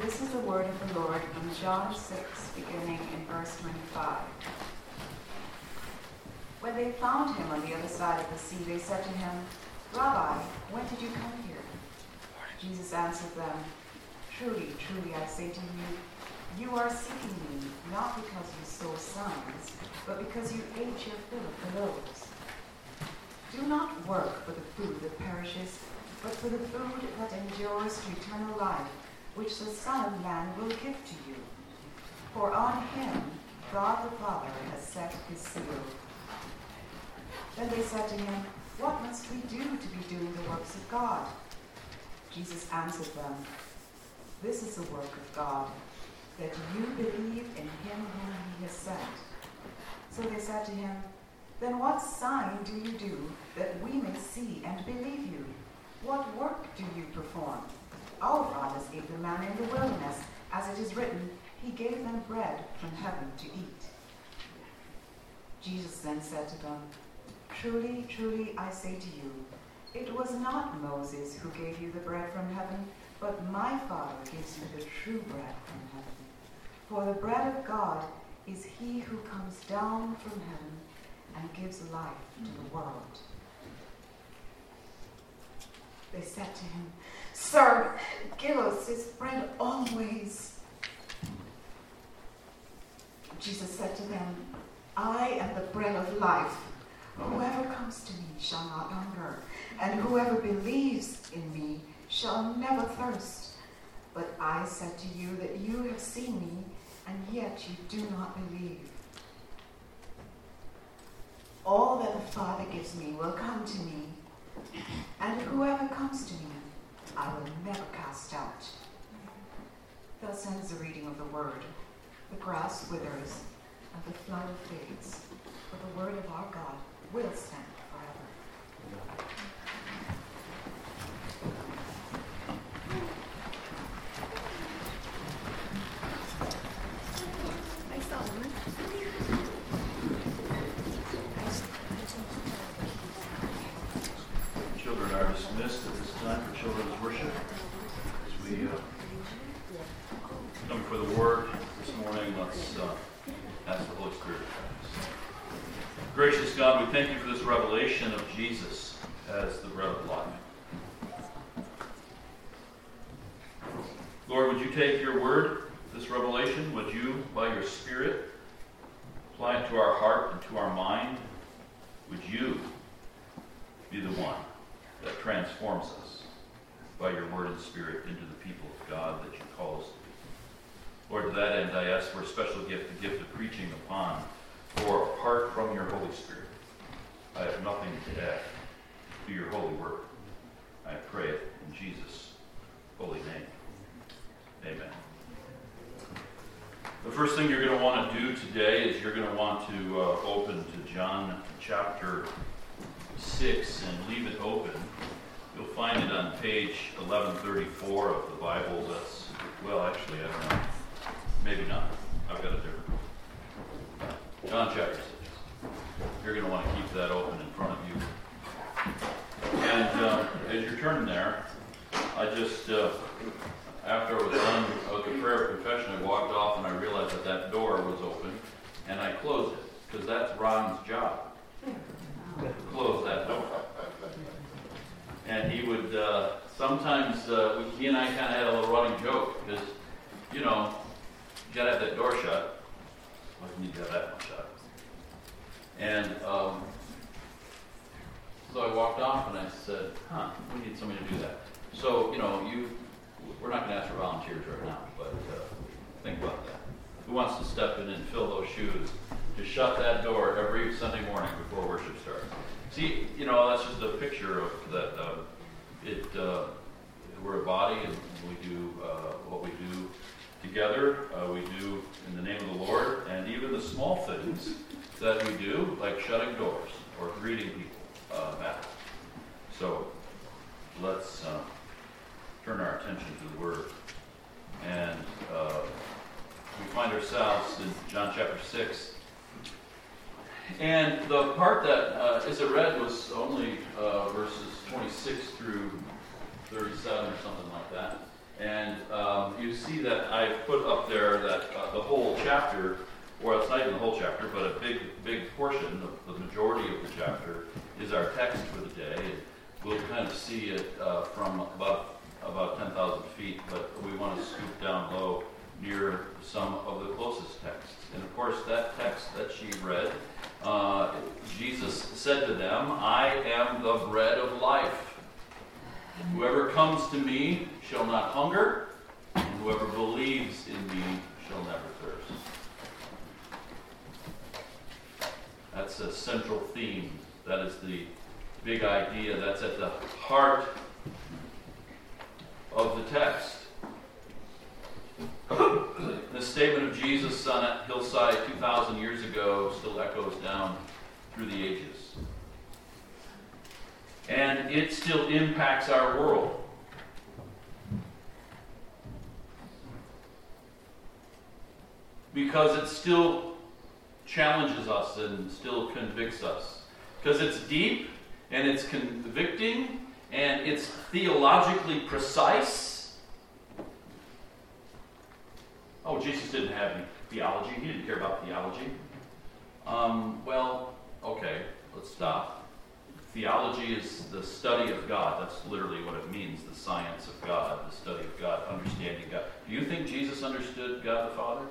This is the word of the Lord from John 6, beginning in verse 25. When they found him on the other side of the sea, they said to him, "Rabbi, when did you come here?" Jesus answered them, "Truly, truly, I say to you, you are seeking me, not because you saw signs, but because you ate your fill of the loaves. Do not work for the food that perishes, but for the food that endures to eternal life, which the Son of Man will give to you. For on him God the Father has set his seal." Then they said to him, "What must we do to be doing the works of God?" Jesus answered them, "This is the work of God, that you believe in him whom he has sent." So they said to him, "Then what sign do you do that we may see and believe you? What work do you perform? Our fathers ate the manna in the wilderness, as it is written, he gave them bread from heaven to eat." Jesus then said to them, "Truly, truly, I say to you, it was not Moses who gave you the bread from heaven, but my Father gives you the true bread from heaven. For the bread of God is he who comes down from heaven and gives life to the world." They said to him, "Sir, give us this bread always." Jesus said to them, "I am the bread of life. Whoever comes to me shall not hunger, and whoever believes in me shall never thirst. But I said to you that you have seen me, and yet you do not believe. All that the Father gives me will come to me, and whoever comes to me, I will never cast out." Thus ends the reading of the word. The grass withers, and the flower fades, but the word of our God will stand forever. Children are dismissed at this time for children's worship. As we come for the word this morning, let's ask the Holy Spirit to guide us. Gracious God, we thank you for this revelation of Jesus as the bread of life. Lord, would you take your word, this revelation, would you, by your Spirit, apply it to our heart and to our mind? Would you be the one that transforms us by your word and Spirit into the people of God that you call us to be? Lord, to that end, I ask for a special gift, the gift of preaching upon, for apart from your Holy Spirit, I have nothing to add to your holy word. I pray it in Jesus' holy name. Amen. The first thing you're going to want to do today is you're going to want to open to John chapter 6 and leave it open. You'll find it on page 1134 of the Bible. That's, well, actually, I don't know. Maybe not. I've got a different one. John chapter 6. You're going to want to keep that open in front of you. And as you're turning there, I just, after I was done with the prayer of confession, I walked off and I realized that that door was open, and I closed it, because that's Ron's job. Close that door. And he would, sometimes, he and I kind of had a little running joke, because, you know, you got to have that door shut. Well, you need to have that one shut. And so I walked off and I said, we need somebody to do that. So, you know, we're not going to ask for volunteers right now, but think about that. Who wants to step in and fill those shoes to shut that door every Sunday morning before worship starts? See, you know, that's just a picture of that. We're a body, and we do what we do together. We do in the name of the Lord, and even the small things that we do, like shutting doors or greeting people back. So let's turn our attention to the Word. And we find ourselves in John chapter 6. And the part that Issa read was only verses 26 through 37 or something like that. And you see that I've put up there that the whole chapter, or it's not even the whole chapter, but a big portion, the majority of the chapter, is our text for the day. And we'll kind of see it from about 10,000 feet, but we want to scoop down low near some of the closest texts. And of course, that text that she read, Jesus said to them, "I am the bread of life. Whoever comes to me shall not hunger, and whoever believes in me shall never thirst." That's a central theme. That is the big idea that's at the heart of the text. The statement of Jesus on that hillside 2,000 years ago still echoes down through the ages. And it still impacts our world. Because it still challenges us and still convicts us. Because it's deep and it's convicting and it's theologically precise. Oh, Jesus didn't have any theology. He didn't care about theology. Well, okay, let's stop. Theology is the study of God. That's literally what it means, the science of God, the study of God, understanding God. Do you think Jesus understood God the Father?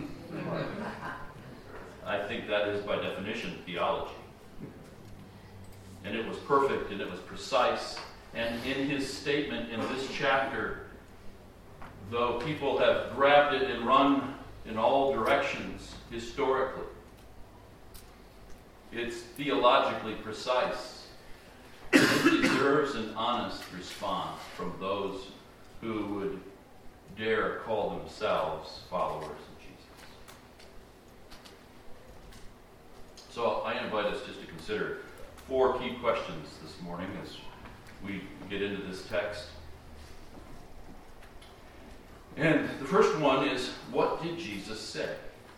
I think that is, by definition, theology. And it was perfect, and it was precise. And in his statement in this chapter, though people have grabbed it and run in all directions historically, it's theologically precise. It deserves an honest response from those who would dare call themselves followers of Jesus. So I invite us just to consider 4 key questions this morning as we get into this text. And the first one is, what did Jesus say?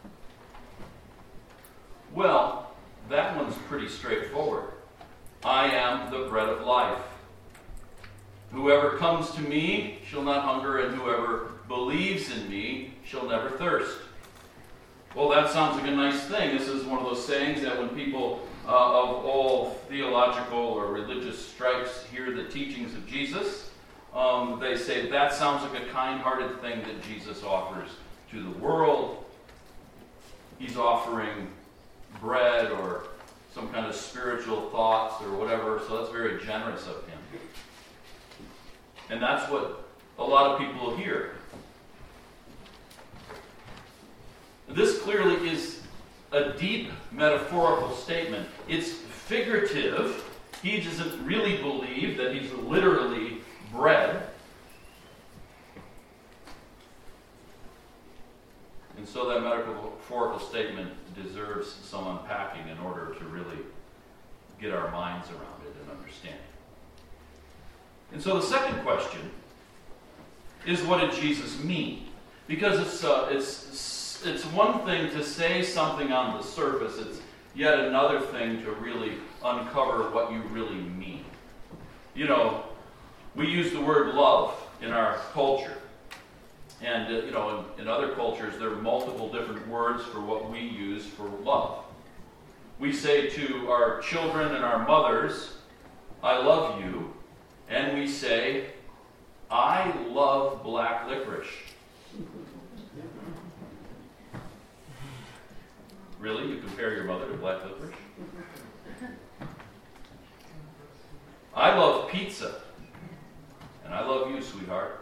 Well, that one's pretty straightforward. I am the bread of life. Whoever comes to me shall not hunger, and whoever believes in me shall never thirst. Well, that sounds like a nice thing. This is one of those sayings that when people of all theological or religious stripes hear the teachings of Jesus, they say that sounds like a kind-hearted thing that Jesus offers to the world. He's offering bread or some kind of spiritual thoughts or whatever, so that's very generous of him. And that's what a lot of people hear. This clearly is a deep metaphorical statement. It's figurative. He doesn't really believe that he's literally bread. And so that metaphorical statement deserves some unpacking in order to really get our minds around it and understand it. And so the second question is, what did Jesus mean? Because it's one thing to say something on the surface. It's yet another thing to really uncover what you really mean. You know, we use the word love in our culture. And, in other cultures, there are multiple different words for what we use for love. We say to our children and our mothers, I love you. And we say, I love black licorice. Really? You compare your mother to black licorice? I love pizza. And I love you, sweetheart.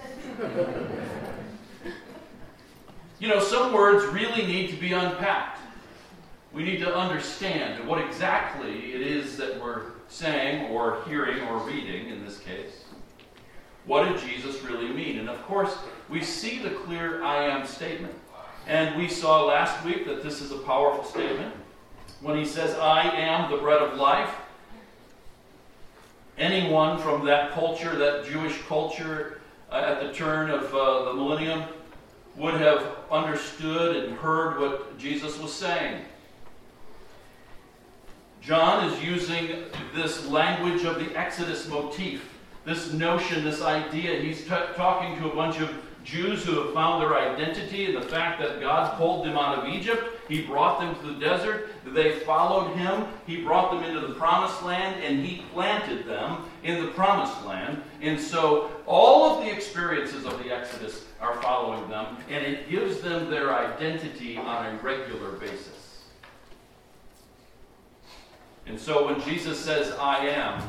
Some words really need to be unpacked. We need to understand what exactly it is that we're saying or hearing or reading in this case. What did Jesus really mean? And of course, we see the clear I am statement. And we saw last week that this is a powerful statement. When he says, I am the bread of life, anyone from that culture, that Jewish culture, at the turn of the millennium, would have understood and heard what Jesus was saying. John is using this language of the Exodus motif this notion, this idea. He's talking to a bunch of Jews who have found their identity in the fact that God pulled them out of Egypt. He brought them to the desert. They followed him. He brought them into the promised land, and he planted them in the promised land. And so all of the experiences of the Exodus are following them, and it gives them their identity on a regular basis. And so when Jesus says, I am,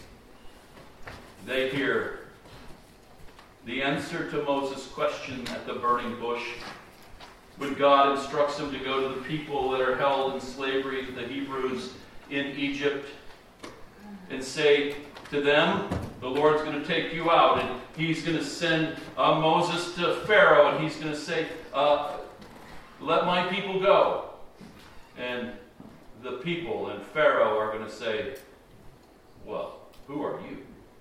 they hear the answer to Moses' question at the burning bush. When God instructs him to go to the people that are held in slavery, the Hebrews in Egypt, and say to them, the Lord's going to take you out, and he's going to send Moses to Pharaoh, and he's going to say, let my people go. And the people and Pharaoh are going to say, well, who are you?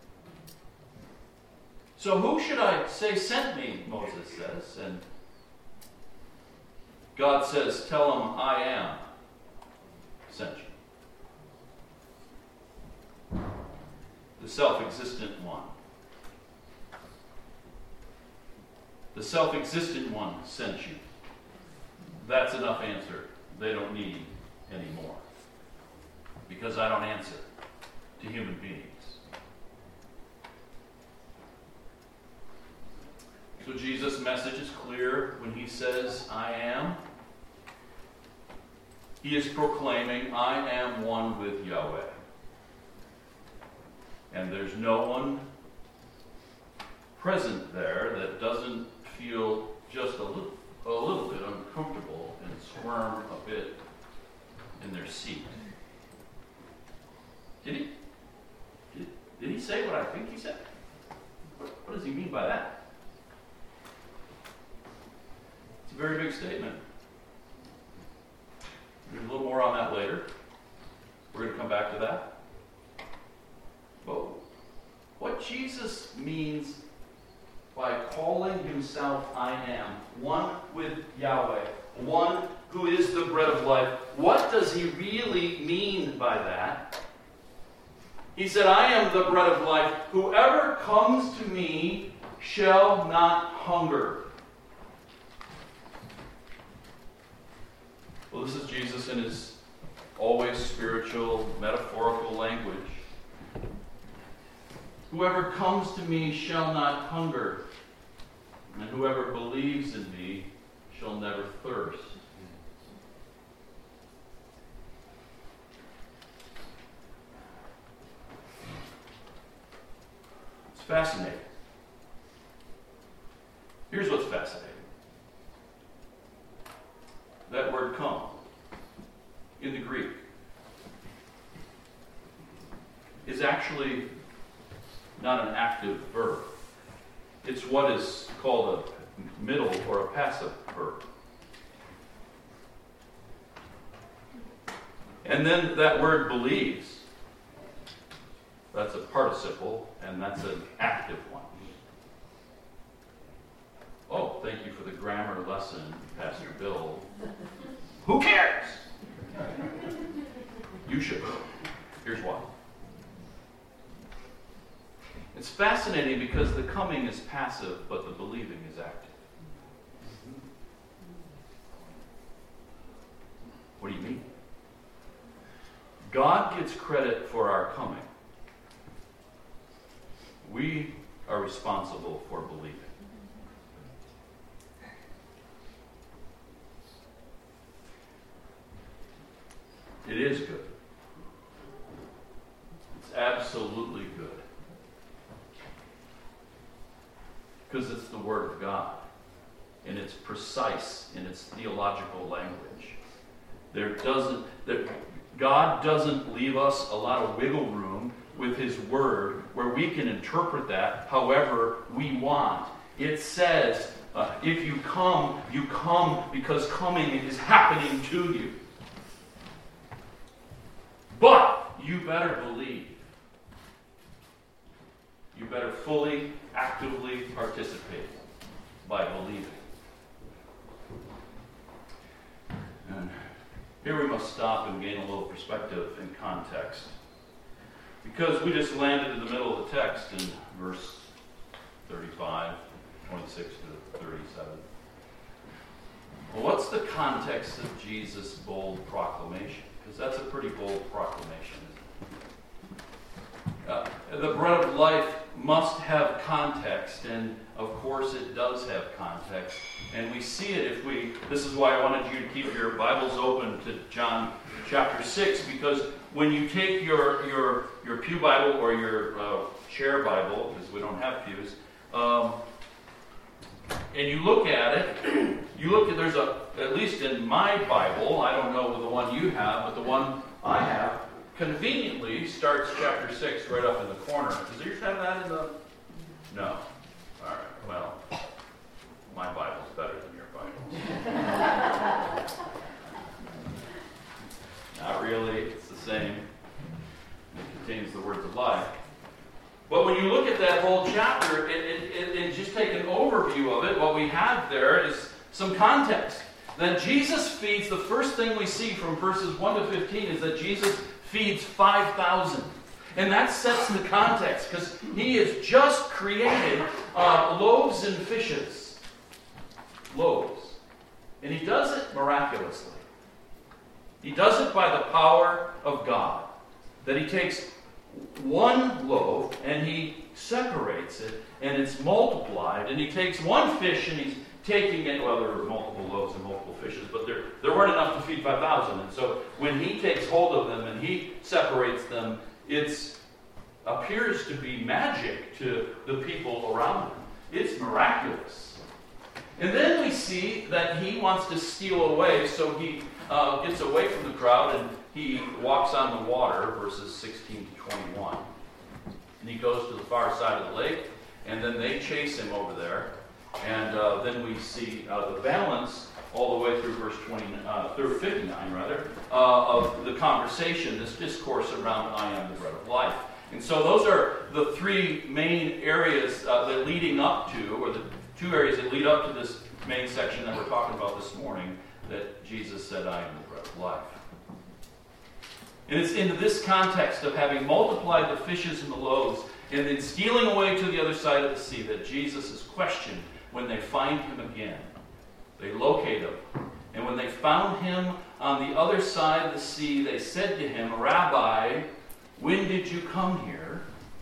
So who should I say sent me, Moses says. And God says, tell him I am sent you. The self-existent one. The self-existent one sent you. That's enough answer. They don't need any more. Because I don't answer to human beings. So Jesus' message is clear when he says, I am. He is proclaiming, I am one with Yahweh. And there's no one present there that doesn't feel just a little bit uncomfortable and squirm a bit in their seat. Did he say what I think he said? What does he mean by that? It's a very big statement. There's a little more on that later. We're going to come back to that. But what Jesus means by calling himself I am, one with Yahweh, one who is the bread of life, what does he really mean by that? He said, I am the bread of life. Whoever comes to me shall not hunger. Well, this is Jesus in his always spiritual, metaphorical language. Whoever comes to me shall not hunger, and whoever believes in me shall never thirst. It's fascinating. Here's what's fascinating. That word come, in the Greek, is actually not an active verb. It's what is called a middle or a passive verb. And then that word believes, that's a participle, and that's an active one. Oh, thank you for the grammar lesson, Pastor Bill. Who cares? You should. Here's why. It's fascinating because the coming is passive, but the believing is active. What do you mean? God gets credit for our coming. We are responsible for believing. It is good. It's absolutely good. Because it's the Word of God. And it's precise in its theological language. God doesn't leave us a lot of wiggle room with His Word where we can interpret that however we want. It says, if you come because coming is happening to you. But you better believe. You better fully, actively participate by believing. And here we must stop and gain a little perspective and context. Because we just landed in the middle of the text in verse 35, 26 to 37. Well, what's the context of Jesus' bold proclamation? Because that's a pretty bold proclamation, isn't it? The bread of life must have context, and of course it does have context. And we see it this is why I wanted you to keep your Bibles open to John chapter 6, because when you take your pew Bible or your chair Bible, because we don't have pews, and you look at it, there's at least in my Bible, I don't know the one you have, but the one I have conveniently starts chapter 6 right up in the corner. Does yours have that in the... No. All right. Well, my Bible's better than your Bible. Not really. It's the same. It contains the words of life. But when you look at that whole chapter, and just take an overview of it, what we have there is some context. That Jesus feeds, the first thing we see from verses 1 to 15 is that Jesus feeds 5,000. And that sets the context, because he has just created loaves and fishes. Loaves. And he does it miraculously. He does it by the power of God. That he takes one loaf and he separates it, and it's multiplied. And he takes one fish and he's taking it, well, there were multiple loaves and multiple fishes, but there weren't enough to feed 5,000. And so when he takes hold of them and he separates them, it appears to be magic to the people around him. It's miraculous. And then we see that he wants to steal away, so he gets away from the crowd and he walks on the water, verses 16 to 21. And he goes to the far side of the lake, and then they chase him over there. And then we see the balance all the way through verse 59, of the conversation, this discourse around I am the bread of life. And so those are the three main areas that leading up to, or the two areas that lead up to this main section that we're talking about this morning, that Jesus said, I am the bread of life. And it's in this context of having multiplied the fishes and the loaves, and then stealing away to the other side of the sea, that Jesus is questioned when they find him again. They locate him. And when they found him on the other side of the sea, they said to him, Rabbi, when did you come here?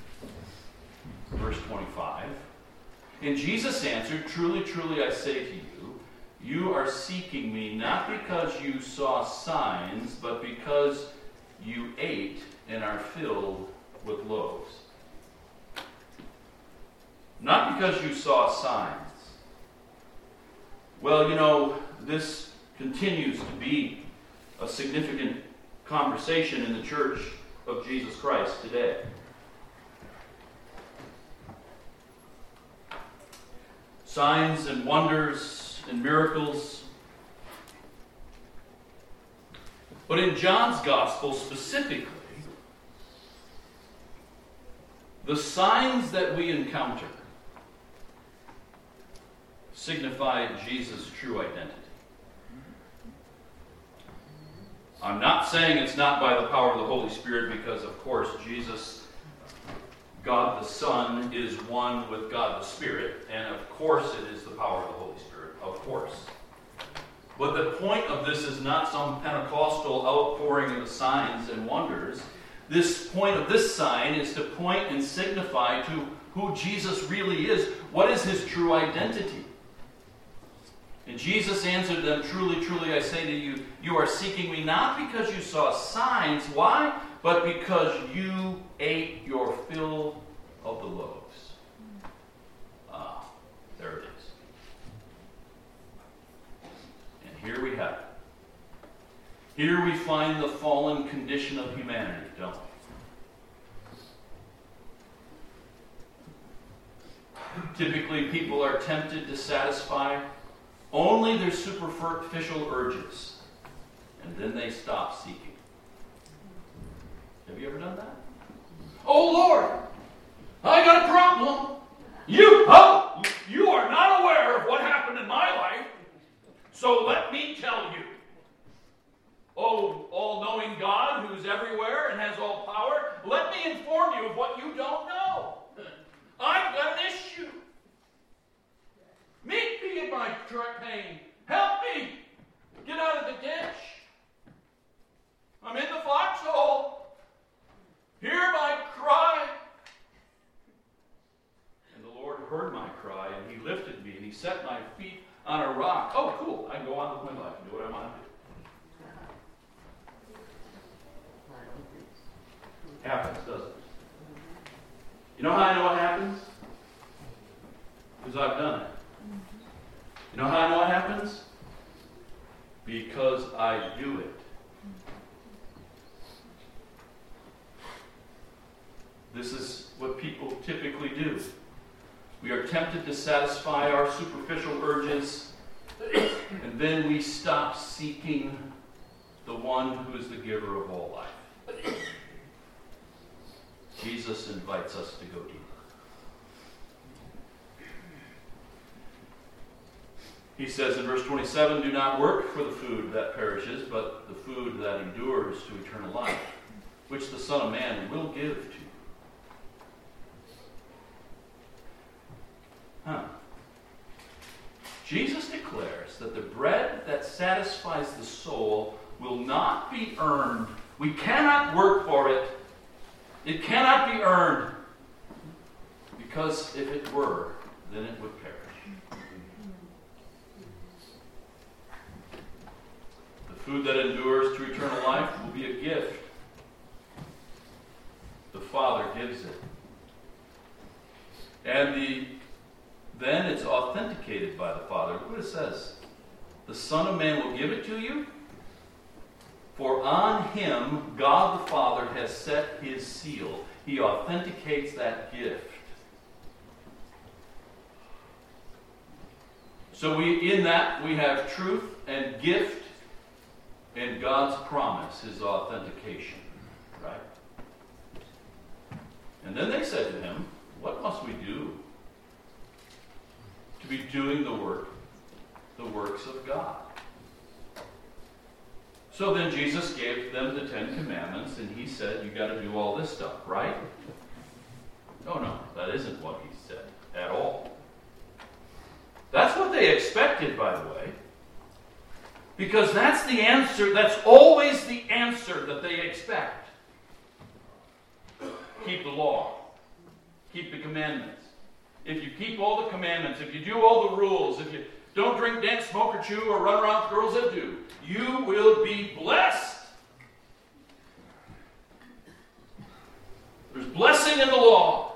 Verse 25. And Jesus answered, Truly, truly, I say to you, you are seeking me not because you saw signs, but because you ate and are filled with loaves. Not because you saw signs. Well, this continues to be a significant conversation in the Church of Jesus Christ today. Signs and wonders and miracles. But in John's Gospel specifically, the signs that we encounter signify Jesus' true identity. I'm not saying it's not by the power of the Holy Spirit, because of course Jesus, God the Son, is one with God the Spirit, and of course it is the power of the Holy Spirit, of course. But the point of this is not some Pentecostal outpouring of the signs and wonders. This point of this sign is to point and signify to who Jesus really is. What is his true identity? And Jesus answered them, Truly, truly, I say to you, you are seeking me not because you saw signs. Why? But because you ate your fill of the loaves. There it is. And here we have it. Here we find the fallen condition of humanity, don't we? Typically, people are tempted to satisfy only their superficial urges, and then they stop seeking. Have you ever done that? Oh Lord, I got a problem. You are not aware of what happened in my life, so let me tell you. Oh, all-knowing God who's everywhere and has all power, let me inform you of what you don't know. I've got an issue. Meet me in my pain. Help me get out of the ditch. I'm in the foxhole. Hear my cry. And the Lord heard my cry, and he lifted me, and he set my feet on a rock. Oh, cool. I can go on with my life and do what I want to do. Happens, doesn't it? You know how I know it happens? Because I've done it. You know how I know it happens? Because I do it. This is what people typically do. We are tempted to satisfy our superficial urges, and then we stop seeking the one who is the giver of all life. Jesus invites us to go deeper. He says in verse 27, do not work for the food that perishes, but the food that endures to eternal life, which the Son of Man will give to you. Jesus declares that the bread that satisfies the soul will not be earned. We cannot work for it. It cannot be earned. Because if it were, then it would perish. The food that endures to eternal life will be a gift. The Father gives it. And then it's authenticated by the Father. Look what it says. The Son of Man will give it to you. For on him, God the Father has set his seal. He authenticates that gift. So in that we have truth and gift and God's promise, his authentication. Right? And then they said to him, what must we do to be doing the works of God? So then Jesus gave them the 10 Commandments, and he said, you got to do all this stuff, right? No, that isn't what he said at all. That's what they expected, by the way. Because that's the answer, that's always the answer that they expect. Keep the law. Keep the commandments. If you keep all the commandments, if you do all the rules, if you don't drink, dance, smoke, or chew, or run around with girls that do, you will be blessed. There's blessing in the law.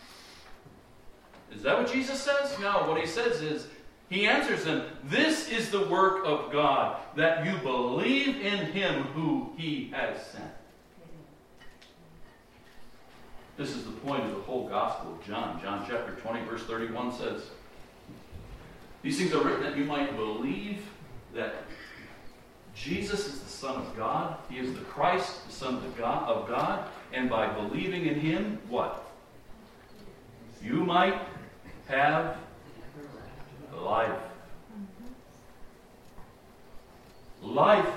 Is that what Jesus says? No, what he says is, he answers them, this is the work of God, that you believe in him who he has sent. This is the point of the whole Gospel of John. John chapter 20, verse 31 says, these things are written that you might believe that Jesus is the Son of God. He is the Christ, the Son of God. And by believing in him, what? You might have life. Life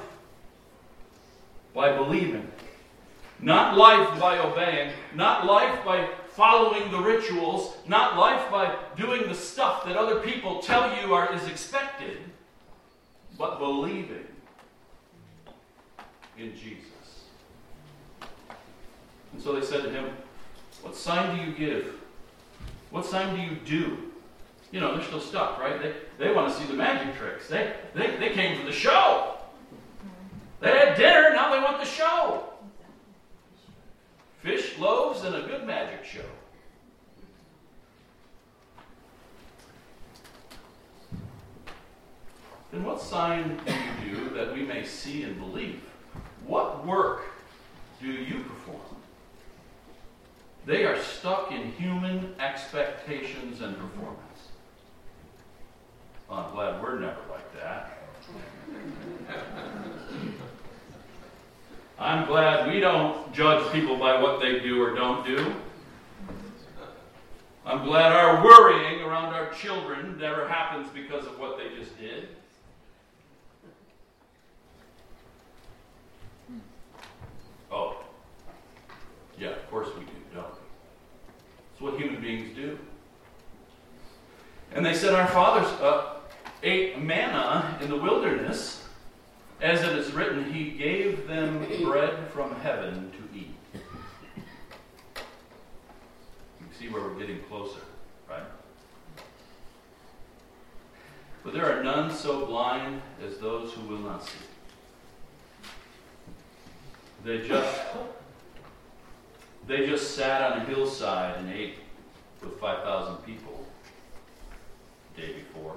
by believing. Not life by obeying. Not life by following the rituals. Not life by doing the stuff that other people tell you is expected. But believing in Jesus. And so they said to him, what sign do you give? What sign do you do? You know, they're still stuck, right? They want to see the magic tricks. They came for the show. They had dinner, now they want the show. Fish, loaves, and a good magic show. Then what sign do you do that we may see and believe? What work do you perform? They are stuck in human expectations and performance. Well, I'm glad we're never like that. I'm glad we don't judge people by what they do or don't do. I'm glad our worrying around our children never happens because of what they just did. Oh. Yeah, of course we do, don't we? It's what human beings do. And they said, our fathers ate manna in the wilderness, as it is written, he gave them bread from heaven to eat. You can see where we're getting closer, right? But there are none so blind as those who will not see. They just sat on a hillside and ate with 5,000 people the day before.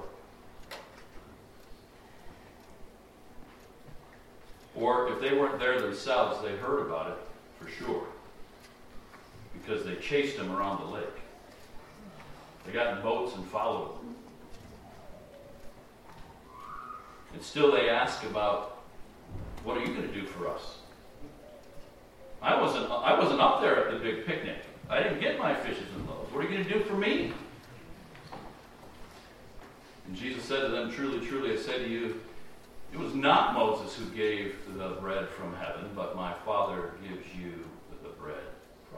Or if they weren't there themselves, they heard about it for sure, because they chased them around the lake. They got in boats and followed them. And still they ask about, what are you going to do for us? I wasn't up there at the big picnic. I didn't get my fishes and loaves. What are you going to do for me? And Jesus said to them, truly, truly, I say to you, it was not Moses who gave the bread from heaven, but my Father gives you the bread from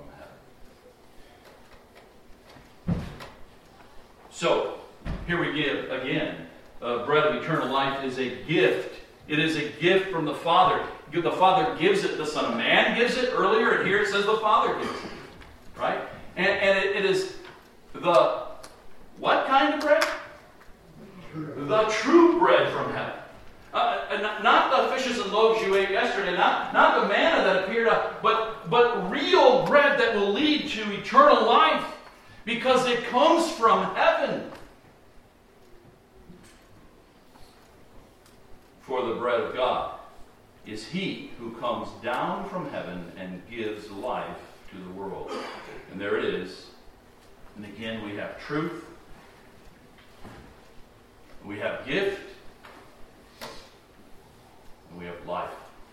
heaven. So, here we give again. Bread of eternal life is a gift. It is a gift from the Father. The Father gives it. The Son of Man gives it. Earlier, and here it says the Father gives it. Right? And it is the what kind of bread? The true bread from heaven. Not the fishes and loaves you ate yesterday, not the manna that appeared, but real bread that will lead to eternal life, because it comes from heaven. For the bread of God is he who comes down from heaven and gives life to the world. And there it is. And again, we have truth. We have gift. And we have life.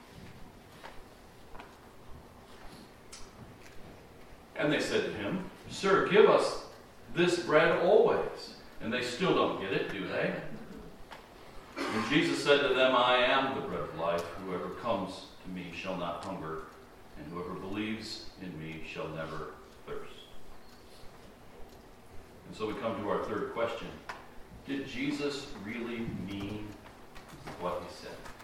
And they said to him, Sir, give us this bread always. And they still don't get it, do they? And Jesus said to them, I am the bread of life. Whoever comes to me shall not hunger, and whoever believes in me shall never thirst. And so we come to our third question. Did Jesus really mean what he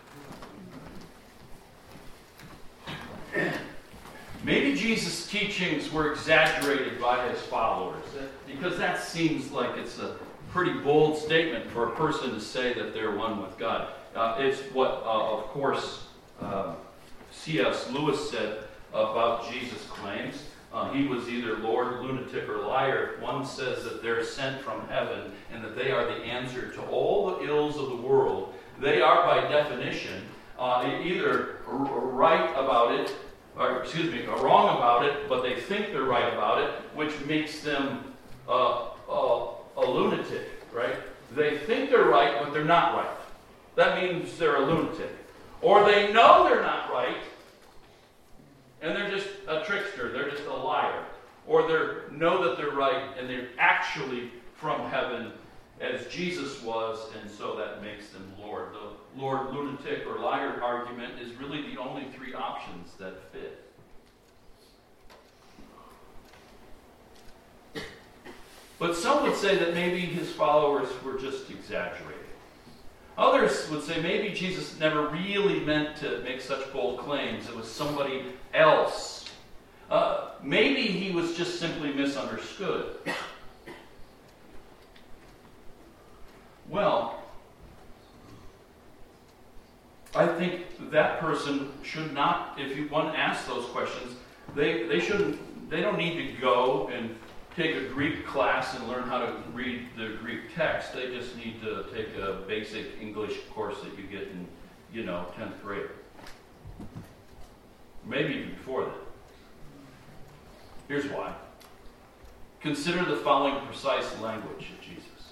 said? Maybe Jesus' teachings were exaggerated by his followers, because that seems like it's a pretty bold statement for a person to say that they're one with God. It's what, of course, C.S. Lewis said about Jesus' claims. He was either Lord, lunatic, or liar. One says that they're sent from heaven and that they are the answer to all the ills of the world. They are, by definition, either right about it, or wrong about it, but they think they're right about it, which makes them a lunatic, right? They think they're right, but they're not right. That means they're a lunatic. Or they know they're not right, and they're just a trickster, they're just a liar. Or they know that they're right, and they're actually from heaven, as Jesus was, and so that makes them Lord. The Lord, lunatic, or liar argument is really the only three options that fit. But some would say that maybe his followers were just exaggerating. Others would say maybe Jesus never really meant to make such bold claims. It was somebody else. Maybe he was just simply misunderstood. Well, I think that person should not, if you want to ask those questions, they don't need to go and take a Greek class and learn how to read the Greek text. They just need to take a basic English course that you get in, 10th grade. Maybe even before that. Here's why. Consider the following precise language of Jesus.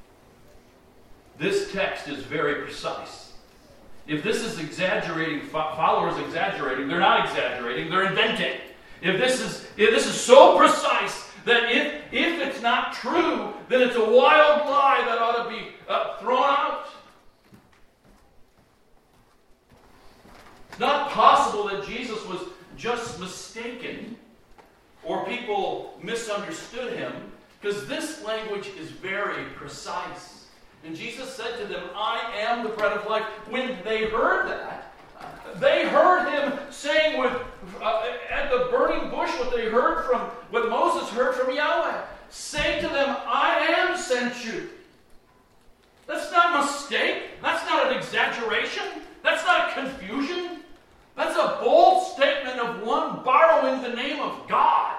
This text is very precise. If this is exaggerating, followers exaggerating, they're not exaggerating, they're inventing. If this is so precise that if it's not true, then it's a wild lie that ought to be thrown out. It's not possible that Jesus was just mistaken or people misunderstood him, because this language is very precise. And Jesus said to them, I am the bread of life. When they heard that, they heard him saying at the burning bush what Moses heard from Yahweh. Say to them, I am sent you. That's not a mistake. That's not an exaggeration. That's not a confusion. That's a bold statement of one borrowing the name of God.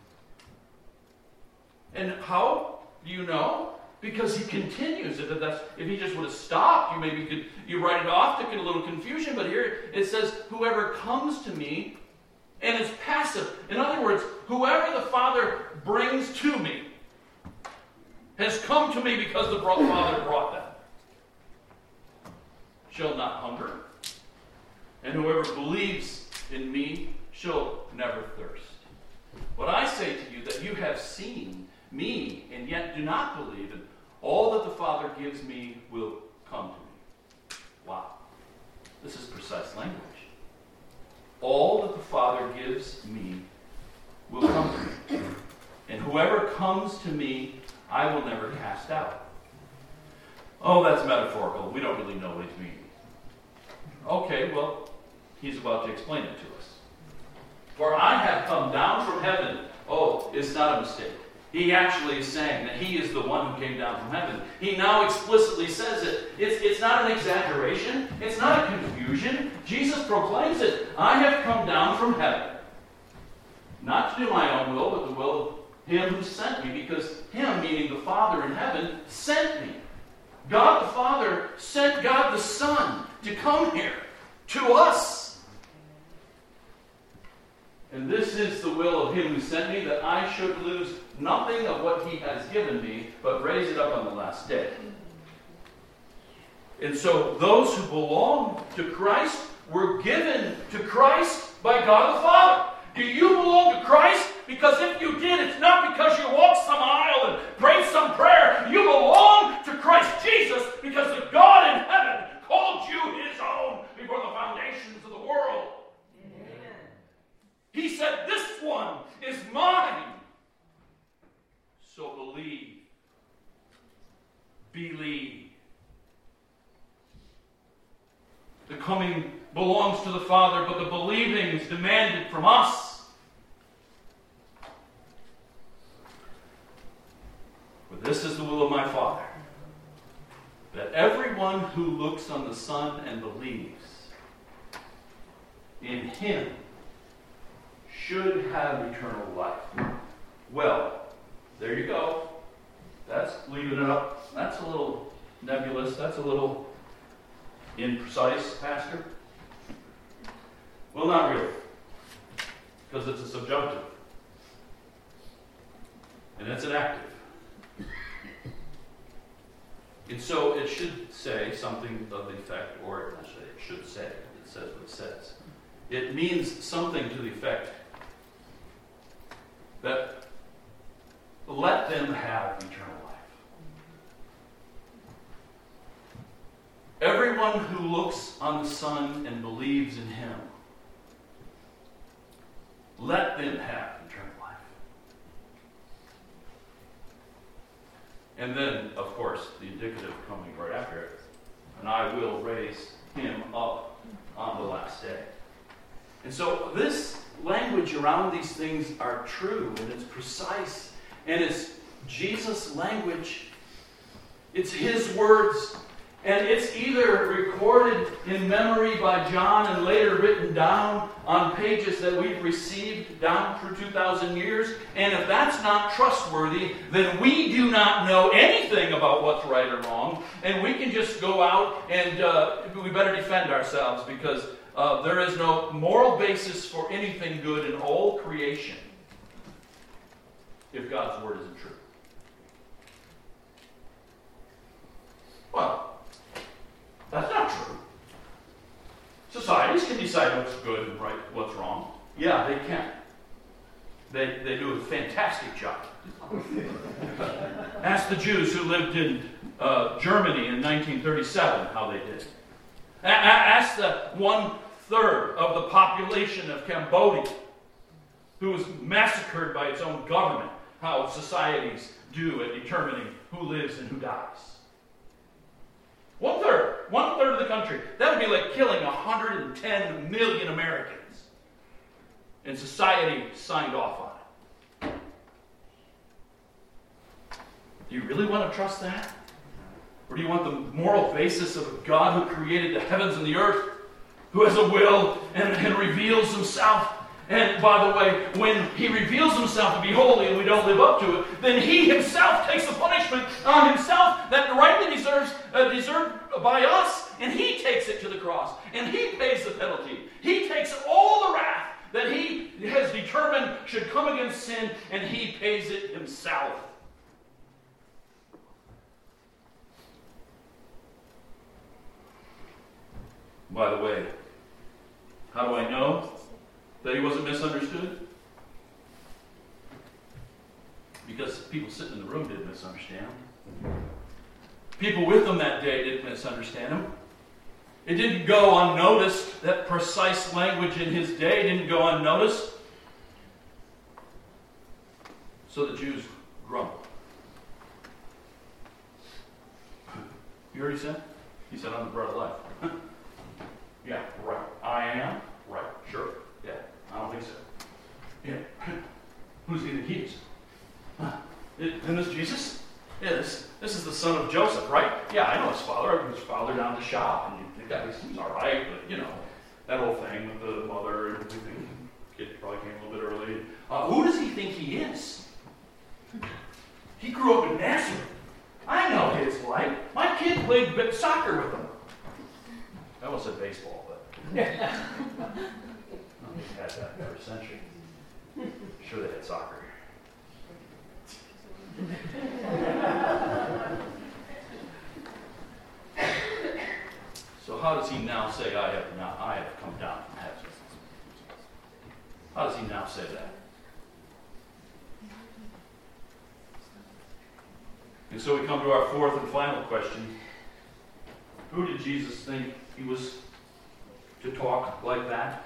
And how do you know? Because he continues. If he just would have stopped, you write it off to get a little confusion. But here it says, whoever comes to me, and is passive. In other words, whoever the Father brings to me has come to me because the Father brought them. Shall not hunger. And whoever believes in me shall never thirst. What I say to you, that you have seen me, and yet do not believe, and all that the Father gives me will come to me. Wow. This is precise language. All that the Father gives me will come to me. And whoever comes to me, I will never cast out. Oh, that's metaphorical. We don't really know what he's meaning. Okay, well, he's about to explain it to us. For I have come down from heaven. Oh, it's not a mistake. He actually is saying that he is the one who came down from heaven. He now explicitly says it. It's not an exaggeration. It's not a confusion. Jesus proclaims it. I have come down from heaven. Not to do my own will, but the will of him who sent me. Because him, meaning the Father in heaven, sent me. God the Father sent God the Son to come here, to us. And this is the will of him who sent me, that I should lose nothing of what he has given me, but raise it up on the last day. And so those who belong to Christ were given to Christ by God the Father. Do you belong to Christ? Because if you did, it's not because you walked some aisle and prayed some prayer. You belong to Christ Jesus because the God in heaven called you his own before the foundations of the world. Amen. He said, this one is mine. So believe. Believe. The coming belongs to the Father, but the believing is demanded from us. For this is the will of my Father, that everyone who looks on the Son and believes in him should have eternal life. Well, there you go. That's leaving it up. That's a little nebulous. That's a little imprecise, Pastor. Well, not really. Because it's a subjunctive. And it's an active. And so it should say something of the effect, or not say, it should say, it says what it says. It means something to the effect that let them have eternal life. Everyone who looks on the Son and believes in him, let them have eternal life. And then, of course, the indicative coming right after it. And I will raise him up on the last day. And so this language around these things are true, and it's precise, and it's Jesus' language. It's his words. And it's either recorded in memory by John and later written down on pages that we've received down through 2,000 years. And if that's not trustworthy, then we do not know anything about what's right or wrong. And we can just go out and we better defend ourselves, because there is no moral basis for anything good in all creation if God's word isn't true. Well, that's not true. Societies can decide what's good and right, what's wrong. Yeah, they can. They do a fantastic job. Ask the Jews who lived in Germany in 1937 how they did. Ask the 1/3 1/3 of the population of Cambodia, who was massacred by its own government, how societies do at determining who lives and who dies. 1/3 of the country. That would be like killing 110 million Americans. And society signed off on it. Do you really want to trust that? Or do you want the moral basis of a God who created the heavens and the earth, who has a will and reveals himself? And by the way, when he reveals himself to be holy and we don't live up to it, then he himself takes the punishment on himself that rightly deserved by us, and he takes it to the cross, and he pays the penalty. He takes all the wrath that he has determined should come against sin, and he pays it himself. By the way, how do I know that he wasn't misunderstood? Because people sitting in the room didn't misunderstand him. People with him that day didn't misunderstand him. It didn't go unnoticed. That precise language in his day didn't go unnoticed. So the Jews grumbled. You heard he said? He said, I'm the bread of life. Yeah, right. I am? Right, sure. Yeah, I don't think so. Yeah. Who's he think he is? Isn't this Jesus? Yeah, this is the son of Joseph, right? Yeah, I know his father. His father down to shop, and you think that he's all right, but that whole thing with the mother and everything. Kid probably came a little bit early. Who does he think he is? He grew up in Nazareth. I know his life. My kid played soccer with him. I almost said baseball, but they've had that for a century. Sure, they had soccer. So how does he now say, I have come down from heaven? How does he now say that? And so we come to our fourth and final question. Who did Jesus think he was to talk like that?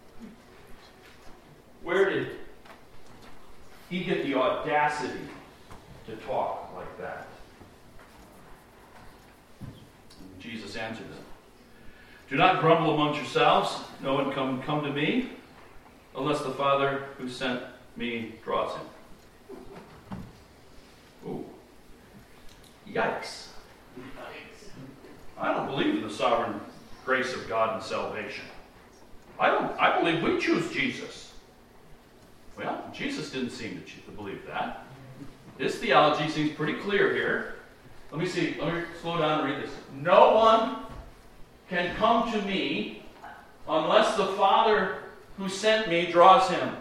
Where did he get the audacity to talk like that? Jesus answered them. Do not grumble amongst yourselves. No one come to me unless the Father who sent me draws him. Ooh. Yikes. I don't believe in the sovereign grace of God and salvation. I believe we choose Jesus. Well, Jesus didn't seem to believe that. His theology seems pretty clear here. Let me slow down and read this. No one can come to me unless the Father who sent me draws him.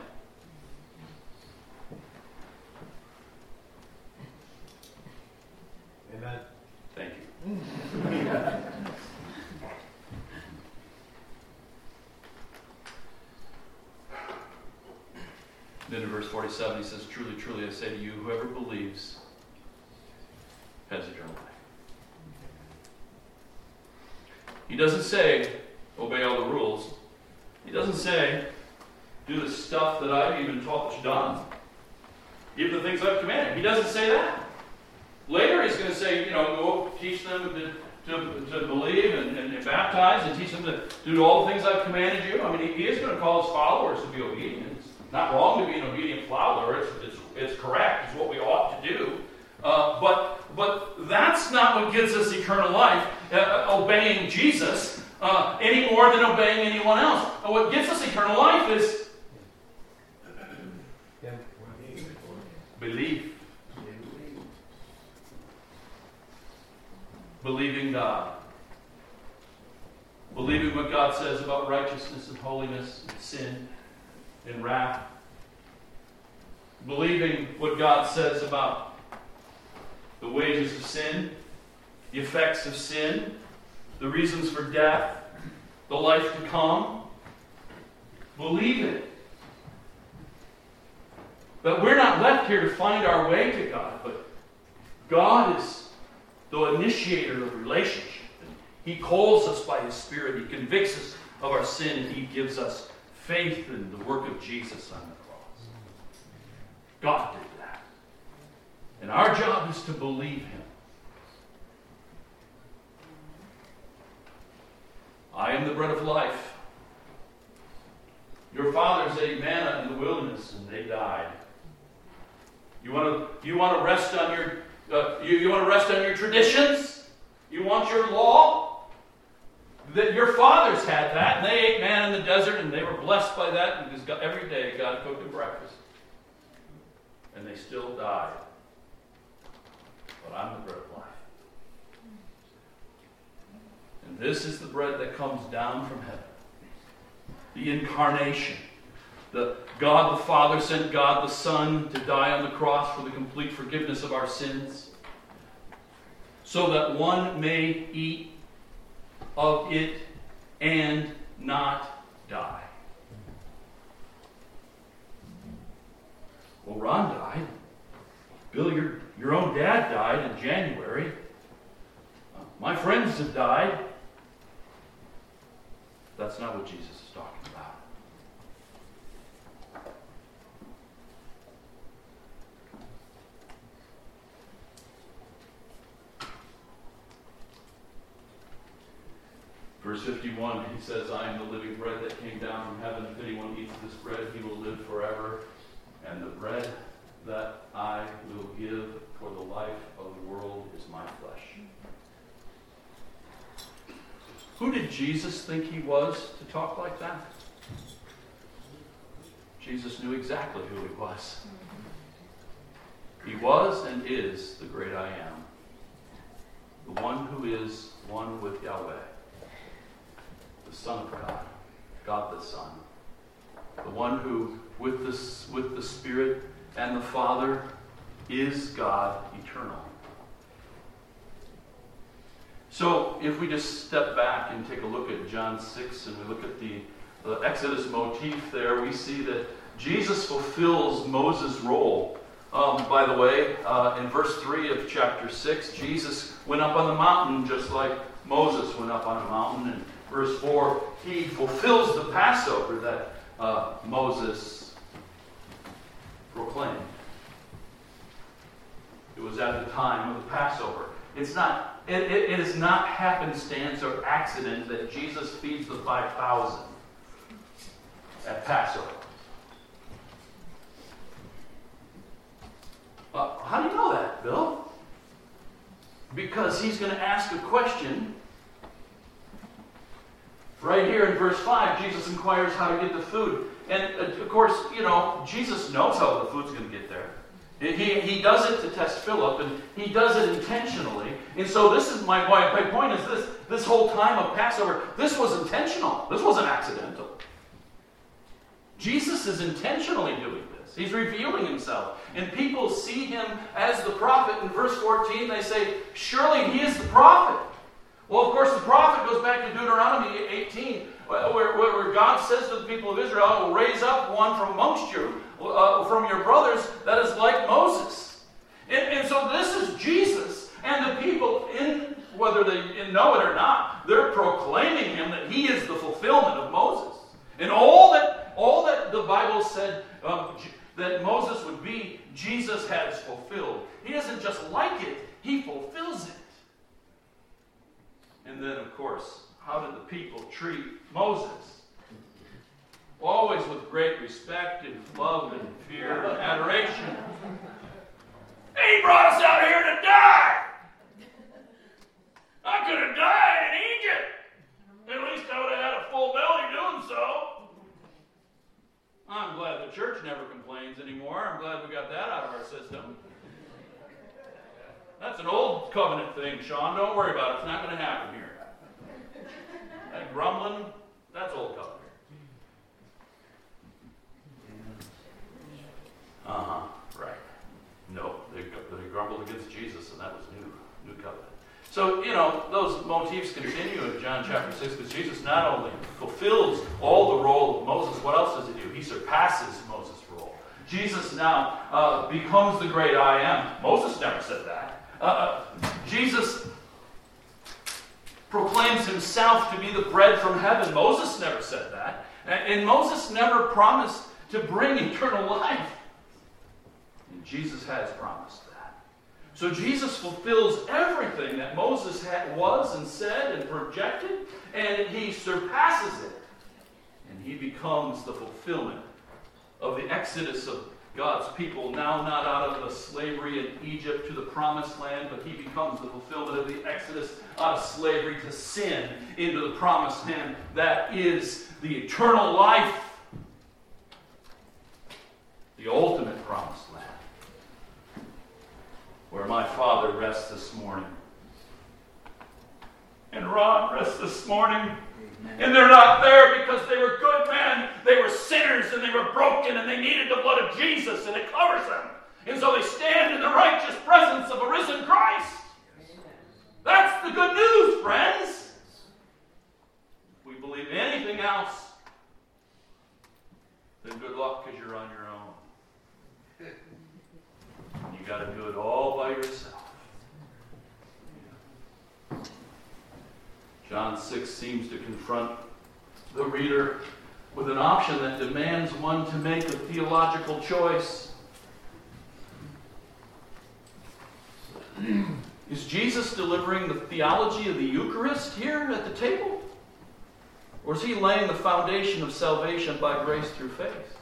Amen. Thank you. Then in verse 47 he says, Truly, truly, I say to you, whoever believes has eternal life. He doesn't say, obey all the rules. He doesn't say, do the stuff that I've even taught done. Even the things I've commanded. He doesn't say that. Later he's going to say, go teach them to believe and baptize and teach them to do all the things I've commanded you. I mean, he is going to call his followers to be obedient. It's not wrong to be an obedient follower. It's correct. It's what we ought to do. But that's not what gives us eternal life, obeying Jesus, any more than obeying anyone else. What gives us eternal life is belief. Believing God. Believing what God says about righteousness and holiness and sin and wrath. Believing what God says about the wages of sin, the effects of sin, the reasons for death, the life to come. Believe it. But we're not left here to find our way to God, but God is the initiator of relationship. He calls us by His Spirit. He convicts us of our sin, and He gives us faith in the work of Jesus on the cross. God did that. And our job is to believe Him. I am the bread of life. Your fathers ate manna in the wilderness, and they died. You want to rest on your you want to rest on your traditions? You want your law? That your fathers had that, and they ate manna in the desert, and they were blessed by that because every day God cooked them breakfast, and they still died. But I'm the bread of life. And this is the bread that comes down from heaven. The incarnation. God the Father sent God the Son to die on the cross for the complete forgiveness of our sins, so that one may eat of it and not die. Well, Ron died. Bill, your own dad died in January. My friends have died. That's not what Jesus is talking about. Verse 51, he says, I am the living bread that came down from heaven. If anyone eats this bread, he will live forever. And the bread that I will give for the life of the world is my flesh. Who did Jesus think he was to talk like that? Jesus knew exactly who he was. He was and is the great I am. The one who is one with Yahweh. The Son of God. God the Son. The one who, with the Spirit and the Father, is God eternal. So, if we just step back and take a look at John 6 and we look at the Exodus motif there, we see that Jesus fulfills Moses' role. By the way, in verse 3 of chapter 6, Jesus went up on the mountain just like Moses went up on a mountain. And verse 4, he fulfills the Passover that Moses proclaimed. It was at the time of the Passover. It is not happenstance or accident that Jesus feeds the 5,000 at Passover. How do you know that, Bill? Because he's going to ask a question. Right here in verse 5, Jesus inquires how to get the food. And of course, Jesus knows how the food's going to get there. He does it to test Philip, and he does it intentionally. And so this is my point is this whole time of Passover, this was intentional. This wasn't accidental. Jesus is intentionally doing this. He's revealing himself. And people see him as the prophet. In verse 14, they say, surely he is the prophet. Well, of course, the prophet goes back to Deuteronomy 18, where God says to the people of Israel, I will raise up one from amongst you, from your brothers, that is like Moses. And so this is Jesus, and the people, whether they know it or not, they're proclaiming him that he is the fulfillment of Moses. And all that the Bible said that Moses would be, Jesus has fulfilled. He doesn't just like it, he fulfills it. And then, of course, how did the people treat Moses? Always with great respect and love and fear and adoration. He brought us out here to die! I could have died in Egypt! At least I would have had a full belly doing so. I'm glad the church never complains anymore. I'm glad we got that out of our system. That's an old covenant thing, Sean. Don't worry about it. It's not going to happen here. That grumbling, that's old covenant. Right. No, they grumbled against Jesus, and that was new covenant. So, those motifs continue in John chapter 6, because Jesus not only fulfills all the role of Moses, what else does he do? He surpasses Moses' role. Jesus now becomes the great I am. Moses never said that. Jesus proclaims himself to be the bread from heaven. Moses never said that. And Moses never promised to bring eternal life. And Jesus has promised that. So Jesus fulfills everything that Moses was and said and projected, and he surpasses it. And he becomes the fulfillment of the exodus of God's people, now not out of the slavery in Egypt to the promised land, but he becomes the fulfillment of the exodus out of slavery to sin into the promised land. That is the eternal life, the ultimate promised land, where my Father rests this morning. And Ron rests this morning. And they're not there because they were good men. They were sinners and they were broken and they needed the blood of Jesus and it covers them. And so they stand in the righteous presence of a risen Christ. That's the good news, friends. If we believe anything else, then good luck because you're on your own. And you got to do it all by yourself. John 6 seems to confront the reader with an option that demands one to make a theological choice. Is Jesus delivering the theology of the Eucharist here at the table? Or is he laying the foundation of salvation by grace through faith?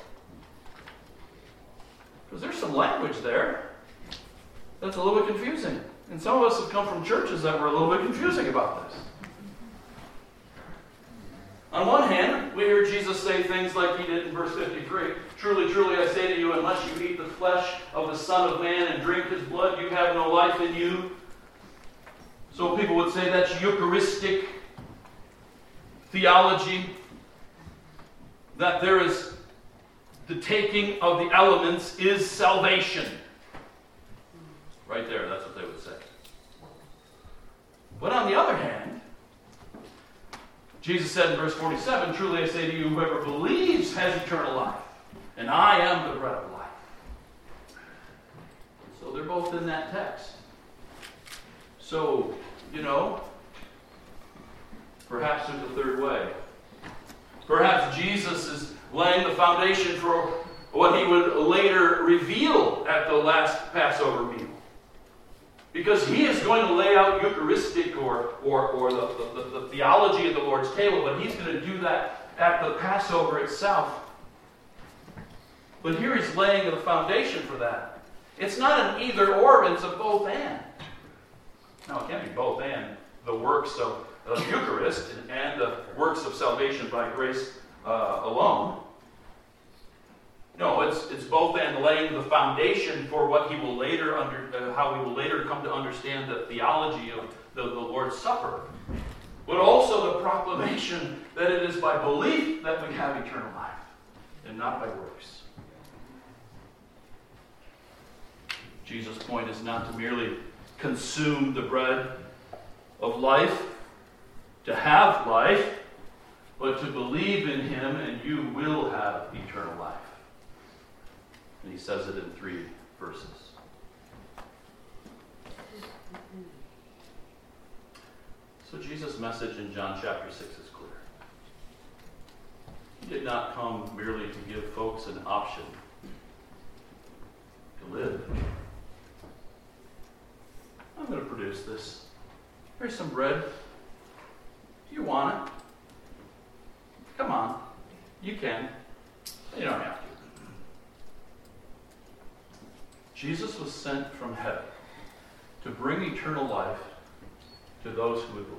Because there's some language there that's a little bit confusing. And some of us have come from churches that were a little bit confusing about this. On one hand, we hear Jesus say things like he did in verse 53. Truly, truly, I say to you, unless you eat the flesh of the Son of Man and drink his blood, you have no life in you. So people would say that's Eucharistic theology, that there is the taking of the elements is salvation. Right there, that's what they would say. But on the other hand, Jesus said in verse 47, truly I say to you, whoever believes has eternal life, and I am the bread of life. So they're both in that text. So, perhaps there's a third way. Perhaps Jesus is laying the foundation for what he would later reveal at the last Passover meal. Because he is going to lay out Eucharistic or the theology of the Lord's table, but he's going to do that at the Passover itself. But here he's laying the foundation for that. It's not an either or, it's a both and. Now it can't be both and the works of Eucharist and the works of salvation by grace alone. No, it's both and laying the foundation for what he will later how we will later come to understand the theology of the Lord's Supper, but also the proclamation that it is by belief that we have eternal life, and not by works. Jesus' point is not to merely consume the bread of life, to have life, but to believe in him, and you will have eternal life. And he says it in 3 verses. So Jesus' message in John chapter 6 is clear. He did not come merely to give folks an option to live. I'm going to produce this. Here's some bread. Do you want it? Come on. You can. You don't have to. Jesus was sent from heaven to bring eternal life to those who would believe.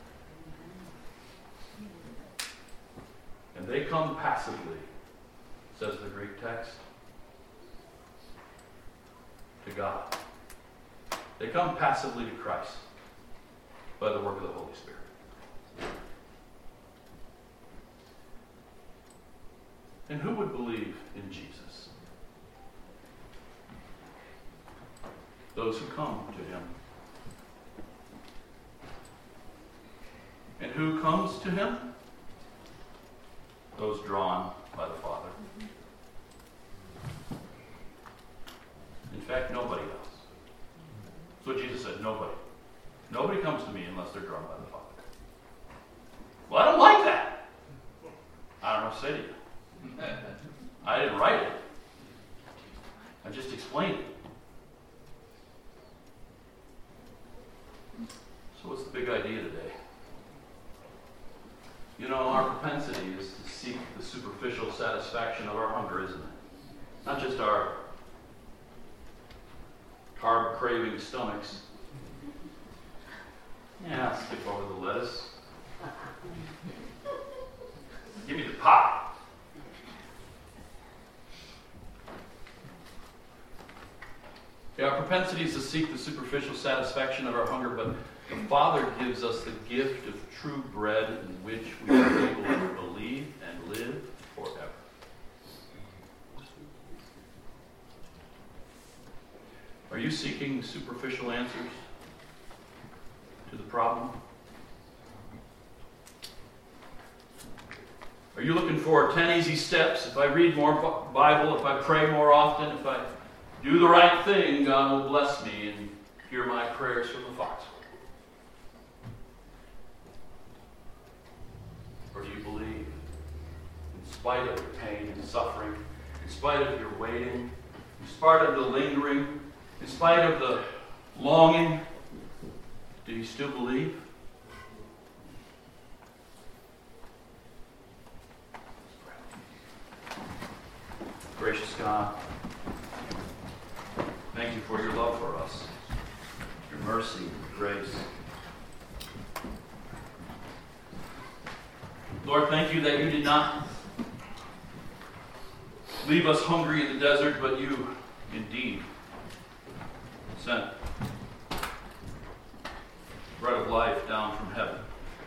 And they come passively, says the Greek text, to God. They come passively to Christ by the work of the Holy Spirit. And who would believe in Jesus? Those who come to him. And who comes to him? Those drawn by the Father. In fact, nobody else. That's what Jesus said, nobody. Nobody comes to me unless they're drawn by the Father. You know, our propensity is to seek the superficial satisfaction of our hunger, isn't it? Not just our carb-craving stomachs. Yeah, I'll skip over the lettuce. Give me the pie. Yeah, our propensity is to seek the superficial satisfaction of our hunger, but the Father gives us the gift of true bread in which we are able to believe and live forever. Are you seeking superficial answers to the problem? Are you looking for 10 easy steps? If I read more Bible, if I pray more often, if I do the right thing, God will bless me and hear my prayers from the foxhole. Or do you believe, in spite of your pain and suffering, in spite of your waiting, in spite of the lingering, in spite of the longing, do you still believe? Gracious God, thank you for your love for us, your mercy, your grace. Lord, thank you that you did not leave us hungry in the desert, but you indeed sent bread of life down from heaven.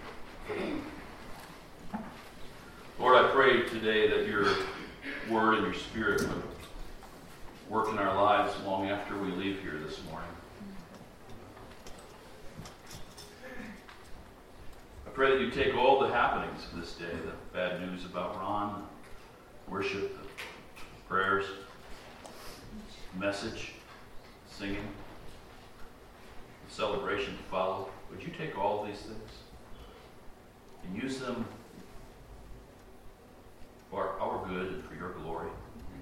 Lord, I pray today that your word and your spirit would work in our lives long after we leave here this morning. I pray that you take all the happenings of this day, the bad news about Ron, worship, the prayers, message, singing, the celebration to follow. Would you take all of these things and use them for our good and for your glory?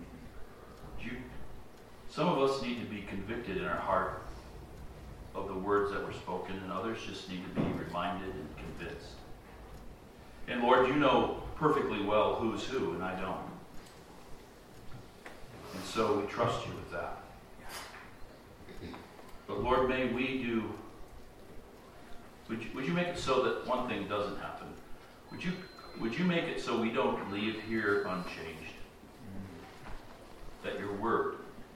Some of us need to be convicted in our heart of the words that were spoken, and others just need to be reminded and convinced. And Lord, you know perfectly well who's who, and I don't. And so we trust you with that. But Lord, may we do, would you make it so that one thing doesn't happen? Would you make it so we don't leave here unchanged? That your word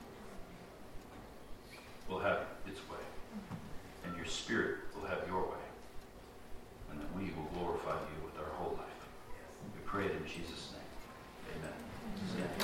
will have its way, and your spirit will have your way, and that we will glorify you with our whole life. We pray it in Jesus' name.